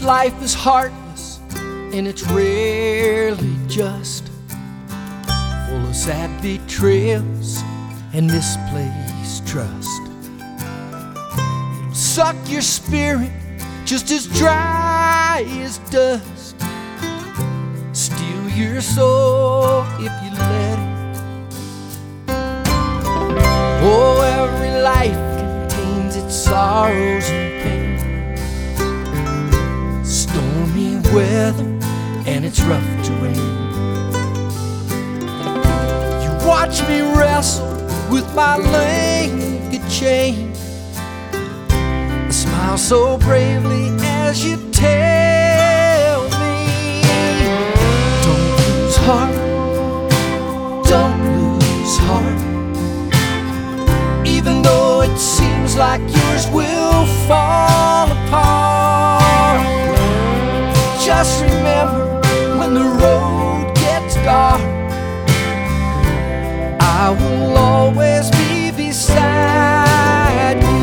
life is heartless and it's rarely just, full of sad betrayals and misplaced trust. It'll suck your spirit just as dry as dust, steal your soul if you let it. Oh, every life contains its sorrows and pain, stormy weather and it's rough terrain. You watch me wrestle with my linked chain, smile so bravely as you tell me, don't lose heart, don't lose heart, even though it seems like yours will fall apart. Just remember, when the road gets dark, I will always be beside you.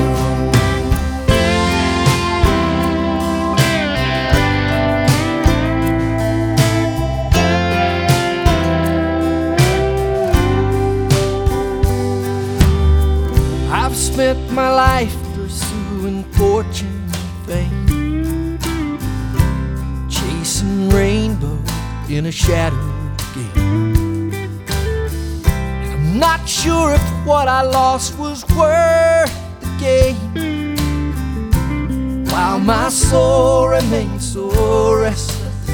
I've spent my life pursuing fortune and fame, chasing rainbow in a shadowed game. And I'm not sure if what I lost was worth the gain, while my soul remains so restless.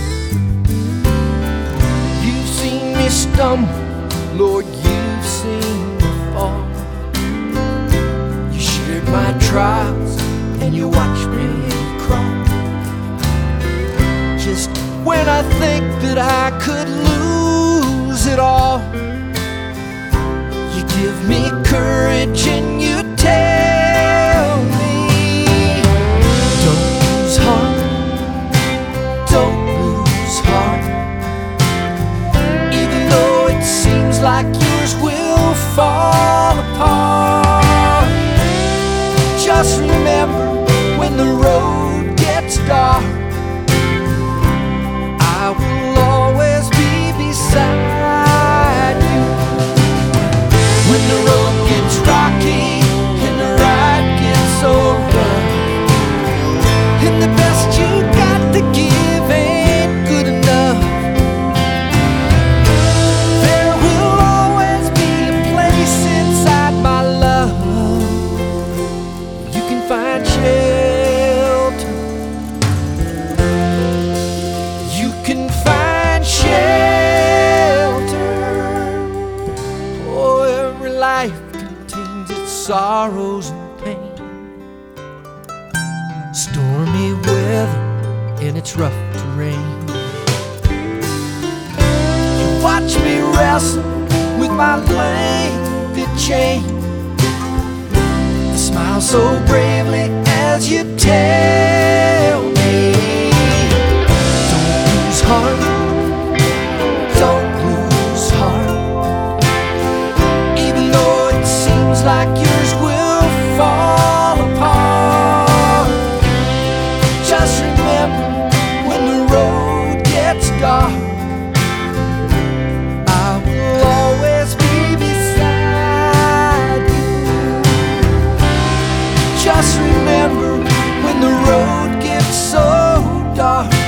You've seen me stumble, Lord, you've seen me fall. My trials and you watch me crawl. Just when I think that I could lose it all, you give me courage and you tell me, don't lose heart, don't lose heart, even though it seems like yours will fall apart. Just remember, when the road gets dark, I will always be beside you. When the road gets rocky and the ride gets so rough, and the best you got to give ain't good enough, there will always be a place inside my love. Find shelter, you can find shelter. Oh, every life contains its sorrows and pain, stormy weather and its rough terrain. You watch me wrestle with my lengthy chain, smile so bravely as you tell me, don't lose heart, don't lose heart, even though it seems like yours will fall apart. Just remember, when the road gets dark, I will always be beside you. Just remember, when the road gets so dark,